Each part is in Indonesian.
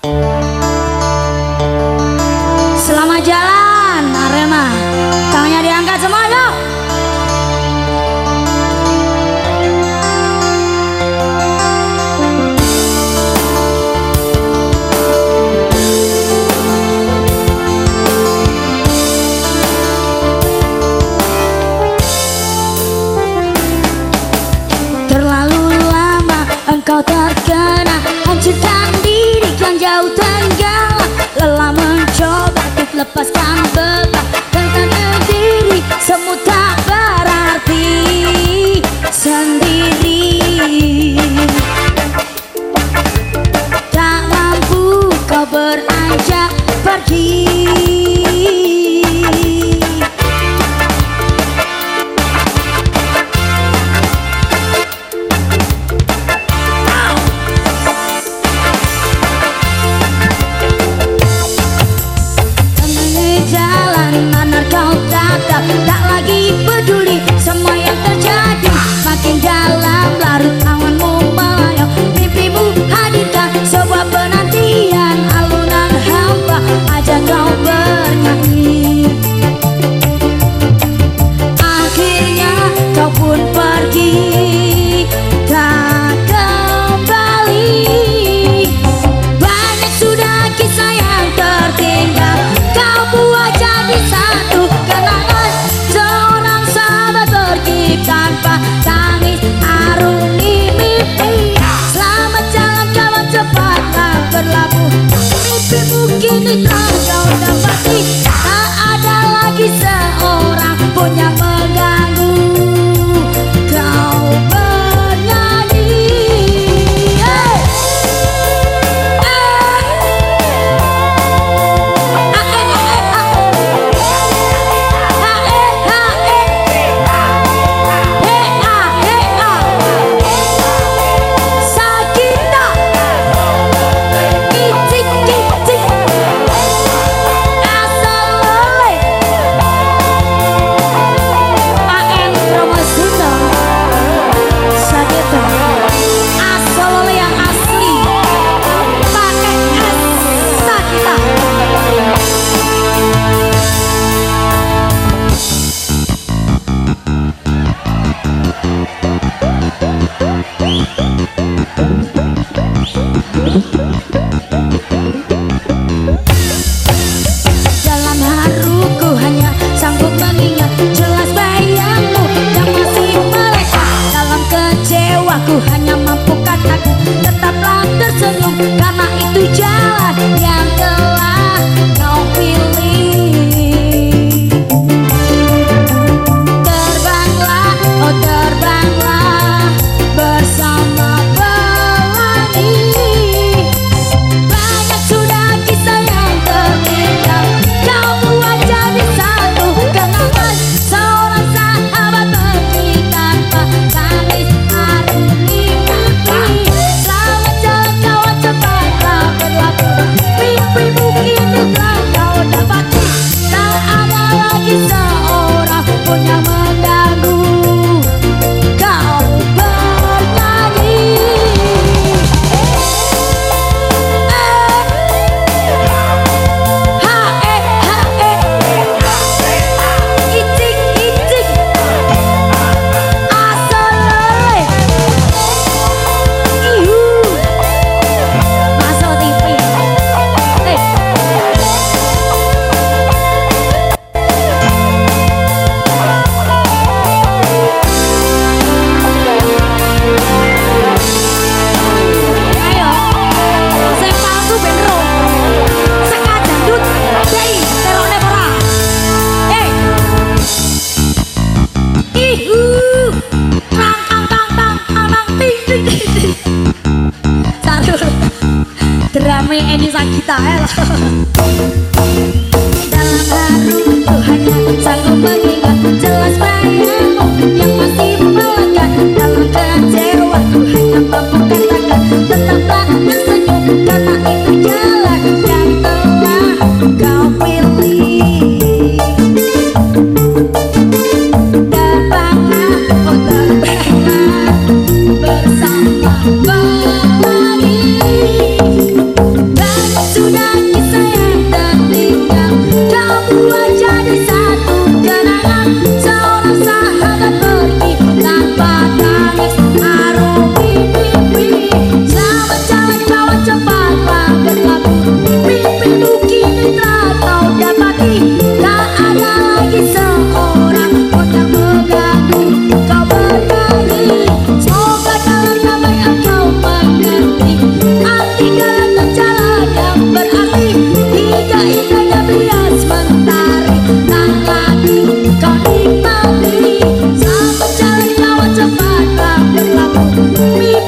Selamat jalan Arema. Tangannya diangkat semuanya. Terlalu lama engkau terkena, hancurkan diri yang jauh tenggelam. Lelah mencoba untuk lepaskan beban, tentang diri semua tak berarti sendiri. Tak mampu kau beranjak pergi. Tak lagi peduli semua yang terjadi. Makin dalam larut awanmu melayang, mimpimu hadirkan sebuah penantian. Alunan hampa ajak kau bernyanyi. Akhirnya kau pun pergi, tak kembali. Banyak sudah kisah yang tertinggal, kau buat jadi satu kenangan. Seorang sahabat pergi tanpa tangis arungi mimpi. Selamat jalan kawan, cepatlah berlabuh. Mimpimu kini telah kau dapati. Tak ada lagi seorang pun yang mengganggu kau bernyanyi. Dalam haruku hanya sanggup mengingat jelas bayangmu yang masih melekat. Dalam kecewaku hanya mampu katakan tetaplah tersenyum, karena itu jalan yang telah kau pilih. Terbanglah, oh terbanglah bersama pelangi. Banyak sudah kisah yang tertinggal, kau buat jadi satu kenangan. Seorang sahabat pergi tanpa tangis arungi mimpi. Selamat jalan kawan, cepatlah berlabuh. Mimpimu kini telah kau dapati. Tak ada lagi seorang pun yang mengganggu kau bernyanyi. Drama Eni Sakita lah. Dalam haruku hanya sanggup mengingat jelas bayangmu yang masih melekat. Dalam kecewaku hanya mampu katakan tetaplah tersenyum, karena itu jalan yang telah kau pilih. Terbanglah, oh terbanglah bersama pelangi. Banyak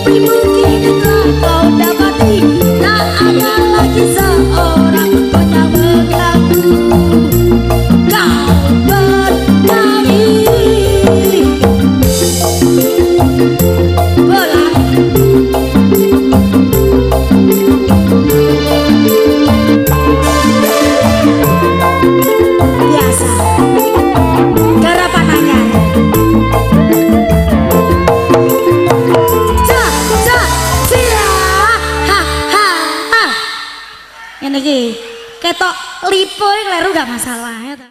Tapi mungkin telah kau dapati tak ada lagi seorang yang mengganggu kau bernyanyi. Pulang biasa garapan anyar. Ini ketok lipo kleru gak masalah ya.